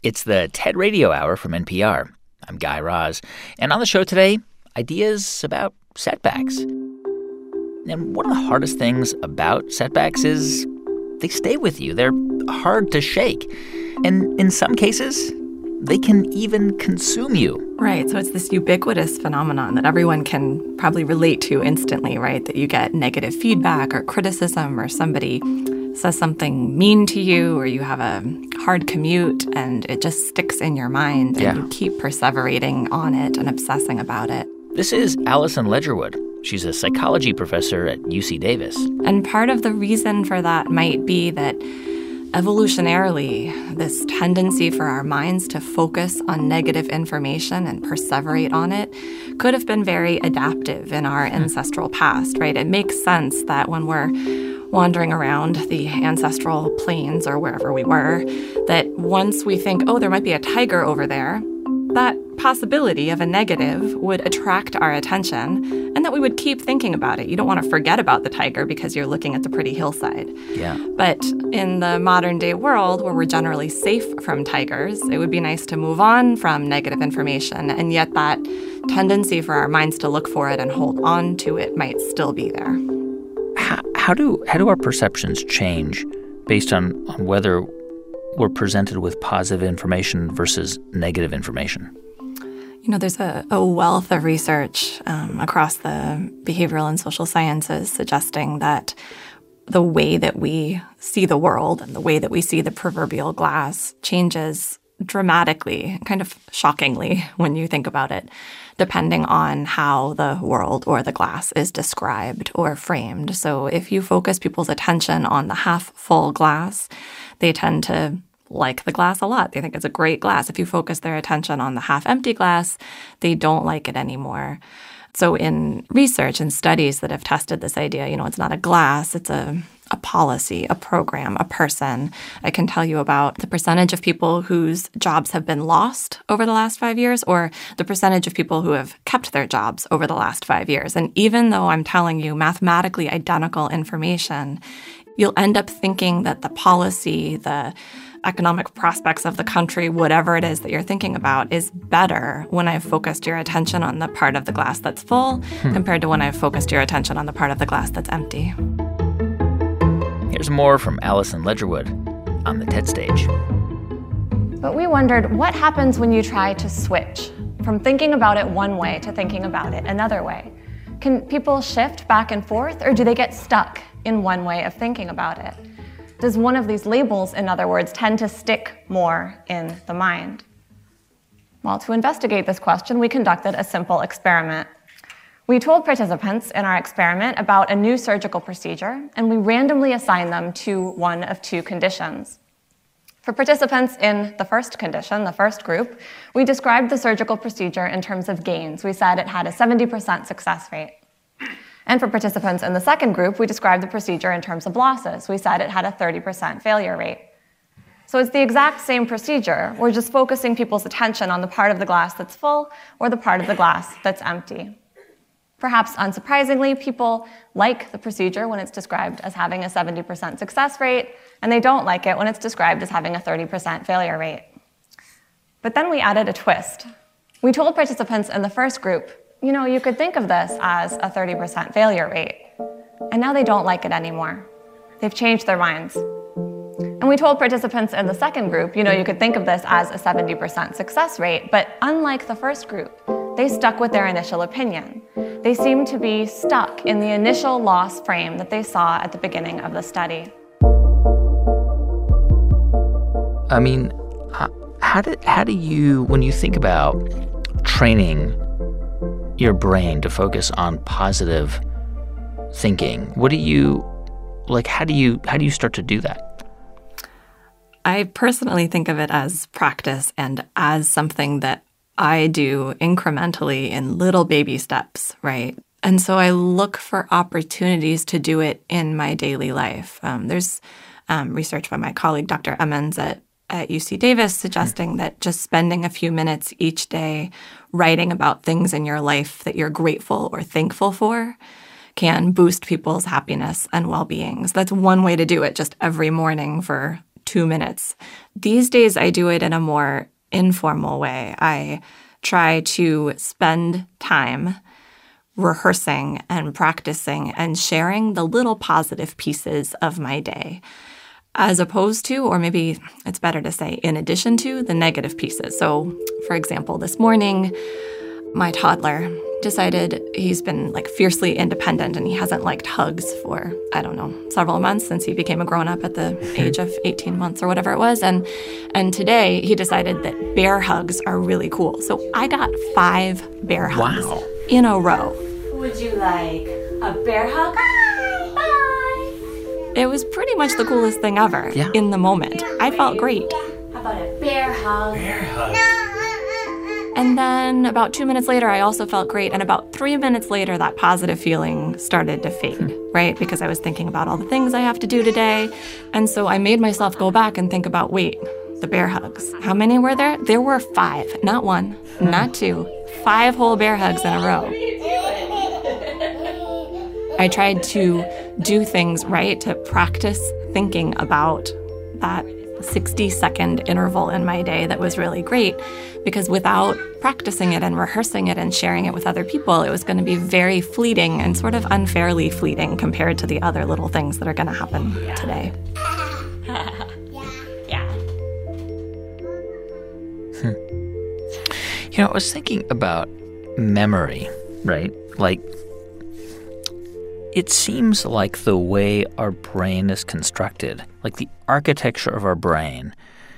It's the TED Radio Hour from NPR. I'm Guy Raz. And on the show today, ideas about setbacks. And one of the hardest things about setbacks is they stay with you. They're hard to shake. And in some cases, they can even consume you. Right. So it's this ubiquitous phenomenon that everyone can probably relate to instantly, right? That you get negative feedback or criticism, or somebody says something mean to you, or you have a hard commute and it just sticks in your mind and you keep perseverating on it and obsessing about it. This is Allison Ledgerwood. She's a psychology professor at UC Davis. And part of the reason for that might be that evolutionarily, this tendency for our minds to focus on negative information and perseverate on it could have been very adaptive in our ancestral past, right? It makes sense that when we're wandering around the ancestral plains or wherever we were, that once we think, oh, there might be a tiger over there, that possibility of a negative would attract our attention and that we would keep thinking about it. You don't want to forget about the tiger because you're looking at the pretty hillside. Yeah. But in the modern day world where we're generally safe from tigers, it would be nice to move on from negative information. And yet that tendency for our minds to look for it and hold on to it might still be there. How do our perceptions change based on whether we're presented with positive information versus negative information? You know, there's a wealth of research across the behavioral and social sciences suggesting that the way that we see the world and the way that we see the proverbial glass changes dramatically, kind of shockingly when you think about it, depending on how the world or the glass is described or framed. So if you focus people's attention on the half-full glass, they tend to like the glass a lot. They think it's a great glass. If you focus their attention on the half-empty glass, they don't like it anymore. So in research and studies that have tested this idea, you know, it's not a glass, it's a policy, a program, a person. I can tell you about the percentage of people whose jobs have been lost over the last 5 years, or the percentage of people who have kept their jobs over the last 5 years. And even though I'm telling you mathematically identical information, you'll end up thinking that the policy, the economic prospects of the country, whatever it is that you're thinking about, is better when I've focused your attention on the part of the glass that's full compared to when I've focused your attention on the part of the glass that's empty. Here's more from Allison Ledgerwood on the TED stage. But we wondered, what happens when you try to switch from thinking about it one way to thinking about it another way? Can people shift back and forth, or do they get stuck in one way of thinking about it? Does one of these labels, in other words, tend to stick more in the mind? Well, to investigate this question, we conducted a simple experiment. We told participants in our experiment about a new surgical procedure, and we randomly assigned them to one of two conditions. For participants in the first condition, the first group, we described the surgical procedure in terms of gains. We said it had a 70% success rate. And for participants in the second group, we described the procedure in terms of losses. We said it had a 30% failure rate. So it's the exact same procedure. We're just focusing people's attention on the part of the glass that's full or the part of the glass that's empty. Perhaps unsurprisingly, people like the procedure when it's described as having a 70% success rate, and they don't like it when it's described as having a 30% failure rate. But then we added a twist. We told participants in the first group, you know, you could think of this as a 30% failure rate. And now they don't like it anymore. They've changed their minds. And we told participants in the second group, you know, you could think of this as a 70% success rate, but unlike the first group, they stuck with their initial opinion. They seemed to be stuck in the initial loss frame that they saw at the beginning of the study. I mean, how do you, when you think about training your brain to focus on positive thinking, what do you, like, how do you start to do that? I personally think of it as practice and as something that I do incrementally in little baby steps, right? And so I look for opportunities to do it in my daily life. There's research by my colleague, Dr. Emmons at UC Davis, suggesting that just spending a few minutes each day writing about things in your life that you're grateful or thankful for can boost people's happiness and well-being. So that's one way to do it, just every morning for 2 minutes. These days, I do it in a more informal way. I try to spend time rehearsing and practicing and sharing the little positive pieces of my day, as opposed to, or maybe it's better to say in addition to, the negative pieces. So, for example, this morning, my toddler decided he's been fiercely independent and he hasn't liked hugs for, I don't know, several months since he became a grown-up at the age of 18 months or whatever it was. And today he decided that bear hugs are really cool. So I got 5 bear hugs in a row. Would you like a bear hug? Bye. It was pretty much the coolest thing ever in the moment. I felt great. How about a bear hug? Bear hug. And then about 2 minutes later, I also felt great. And about 3 minutes later, that positive feeling started to fade, right? Because I was thinking about all the things I have to do today. And so I made myself go back and think about, wait, the bear hugs. How many were there? There were 5, not 1, not 2, 5 whole bear hugs in a row. I tried to do things right, to practice thinking about that 60-second interval in my day that was really great, because without practicing it and rehearsing it and sharing it with other people, it was going to be very fleeting and sort of unfairly fleeting compared to the other little things that are going to happen today. I was thinking about memory, right? It seems like the way our brain is constructed, like the architecture of our brain,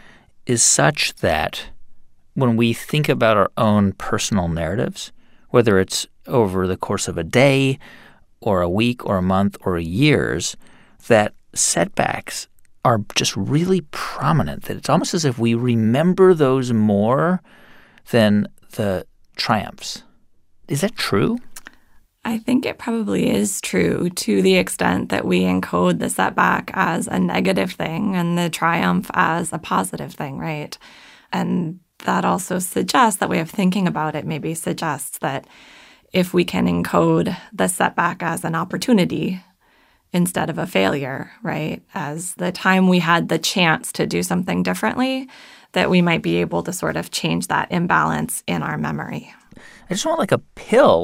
is such that when we think about our own personal narratives, whether it's over the course of a day or a week or a month or years, that setbacks are just really prominent, that it's almost as if we remember those more than the triumphs. Is that true? I think it probably is true to the extent that we encode the setback as a negative thing and the triumph as a positive thing, right? And that also suggests, that way of thinking about it maybe suggests that if we can encode the setback as an opportunity instead of a failure, right, as the time we had the chance to do something differently, that we might be able to sort of change that imbalance in our memory. I just want a pill,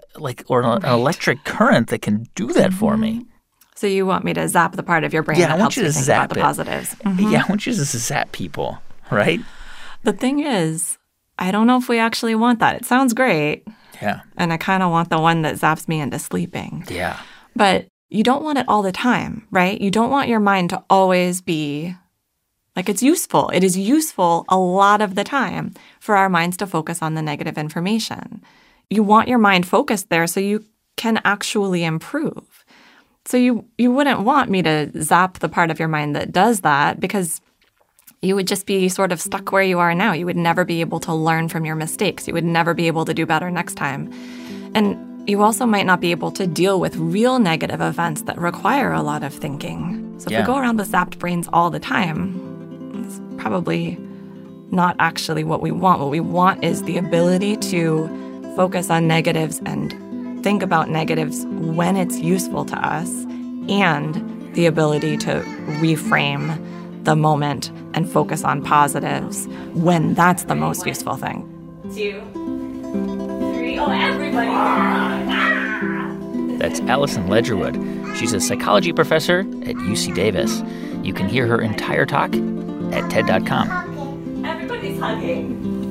or an electric current that can do that for me. So you want me to zap the part of your brain that helps you think about the positives? Yeah, I want you to zap people, right? The thing is, I don't know if we actually want that. It sounds great. Yeah. And I kind of want the one that zaps me into sleeping. Yeah. But you don't want it all the time, right? You don't want your mind to always be it's useful. It is useful a lot of the time for our minds to focus on the negative information. You want your mind focused there so you can actually improve. So you wouldn't want me to zap the part of your mind that does that, because you would just be sort of stuck where you are now. You would never be able to learn from your mistakes. You would never be able to do better next time. And you also might not be able to deal with real negative events that require a lot of thinking. So if we go around with zapped brains all the time, it's probably not actually what we want. What we want is the ability to focus on negatives and think about negatives when it's useful to us, and the ability to reframe the moment and focus on positives when that's the most useful thing. 2, 3, oh, everybody! That's Allison Ledgerwood. She's a psychology professor at UC Davis. You can hear her entire talk at TED.com. Everybody's hugging.